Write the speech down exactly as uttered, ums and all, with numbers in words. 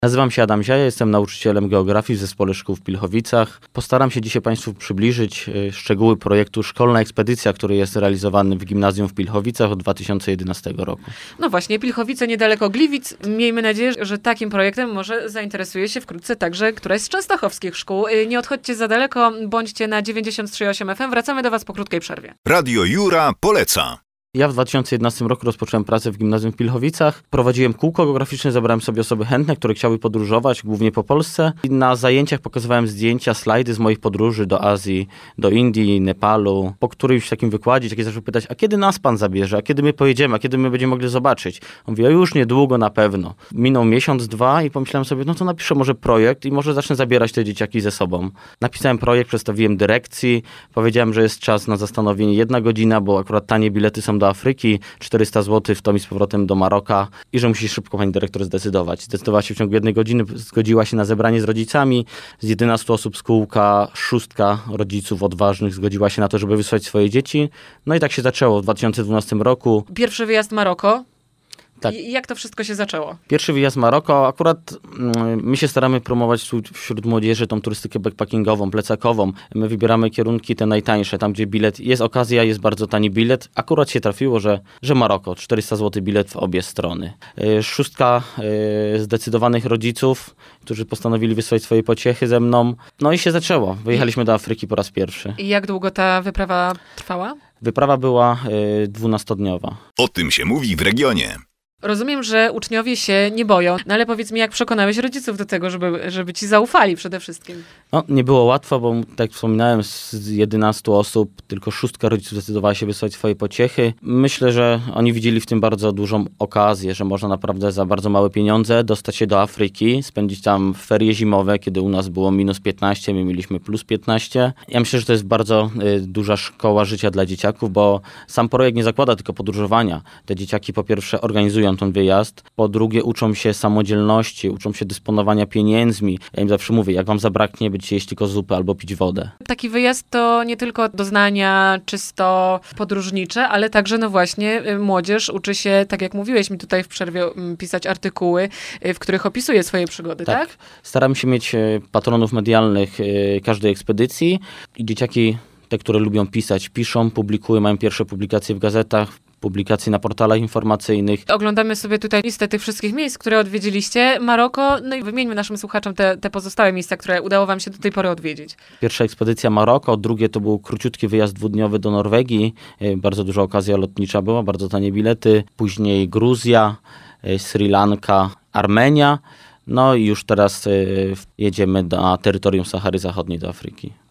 Nazywam się Adam Ziaja, jestem nauczycielem geografii w Zespole Szkół w Pilchowicach. Postaram się dzisiaj Państwu przybliżyć szczegóły projektu Szkolna Ekspedycja, który jest realizowany w Gimnazjum w Pilchowicach od dwa tysiące jedenastego roku. No właśnie, Pilchowice niedaleko Gliwic. Miejmy nadzieję, że takim projektem może zainteresuje się wkrótce także któraś z częstochowskich szkół. Nie odchodźcie za daleko, bądźcie na dziewięćdziesiąt trzy i osiem F M. Wracamy do Was po krótkiej przerwie. Radio Jura poleca. Ja w dwa tysiące jedenastym roku rozpocząłem pracę w Gimnazjum w Pilchowicach. Prowadziłem kółko geograficzne, zabrałem sobie osoby chętne, które chciały podróżować, głównie po Polsce. I na zajęciach pokazywałem zdjęcia, slajdy z moich podróży do Azji, do Indii, Nepalu. Po którymś takim wykładzie taki zaczął pytać, a kiedy nas pan zabierze, a kiedy my pojedziemy, a kiedy my będziemy mogli zobaczyć? On mówi, a już niedługo na pewno. Minął miesiąc, dwa i pomyślałem sobie, no to napiszę może projekt i może zacznę zabierać te dzieciaki ze sobą. Napisałem projekt, przedstawiłem dyrekcji, powiedziałem, że jest czas na zastanowienie, jedna godzina, bo akurat tanie bilety są do Afryki, czterysta złotych w tom i z powrotem do Maroka i że musi szybko pani dyrektor zdecydować. Zdecydowała się w ciągu jednej godziny, zgodziła się na zebranie z rodzicami. Z jedenastu osób z kółka, szóstka rodziców odważnych zgodziła się na to, żeby wysłać swoje dzieci. No i tak się zaczęło w dwa tysiące dwunastym roku. Pierwszy wyjazd Maroko. Tak. I jak to wszystko się zaczęło? Pierwszy wyjazd Maroko, akurat mm, my się staramy promować wśród młodzieży tą turystykę backpackingową, plecakową. My wybieramy kierunki te najtańsze, tam gdzie bilet, jest okazja, jest bardzo tani bilet. Akurat się trafiło, że, że Maroko, czterysta złotych bilet w obie strony. Yy, szóstka yy, zdecydowanych rodziców, którzy postanowili wysłać swoje pociechy ze mną. No i się zaczęło. Wyjechaliśmy do Afryki po raz pierwszy. I jak długo ta wyprawa trwała? Wyprawa była yy, dwunastodniowa. O tym się mówi w regionie. Rozumiem, że uczniowie się nie boją, no ale powiedz mi, jak przekonałeś rodziców do tego, żeby, żeby ci zaufali przede wszystkim? No, nie było łatwo, bo tak jak wspominałem, z jedenastu osób tylko szóstka rodziców zdecydowała się wysłać swoje pociechy. Myślę, że oni widzieli w tym bardzo dużą okazję, że można naprawdę za bardzo małe pieniądze dostać się do Afryki, spędzić tam ferie zimowe, kiedy u nas było minus piętnaście, my mieliśmy plus piętnaście. Ja myślę, że to jest bardzo y, duża szkoła życia dla dzieciaków, bo sam projekt nie zakłada tylko podróżowania. Te dzieciaki po pierwsze organizują ten wyjazd, po drugie uczą się samodzielności, uczą się dysponowania pieniędzmi. Ja im zawsze mówię, jak wam zabraknie, będziecie jeść tylko zupę albo pić wodę. Taki wyjazd to nie tylko doznania czysto podróżnicze, ale także no właśnie młodzież uczy się, tak jak mówiłeś mi tutaj w przerwie, pisać artykuły, w których opisuje swoje przygody, tak? Tak. Staramy się mieć patronów medialnych każdej ekspedycji i dzieciaki, te, które lubią pisać, piszą, publikują, mają pierwsze publikacje w gazetach, publikacji na portalach informacyjnych. Oglądamy sobie tutaj listę tych wszystkich miejsc, które odwiedziliście. Maroko, no i wymieńmy naszym słuchaczom te, te pozostałe miejsca, które udało wam się do tej pory odwiedzić. Pierwsza ekspedycja Maroko, drugie to był króciutki wyjazd dwudniowy do Norwegii. Bardzo duża okazja lotnicza była, bardzo tanie bilety. Później Gruzja, Sri Lanka, Armenia. No i już teraz jedziemy na terytorium Sahary Zachodniej do Afryki.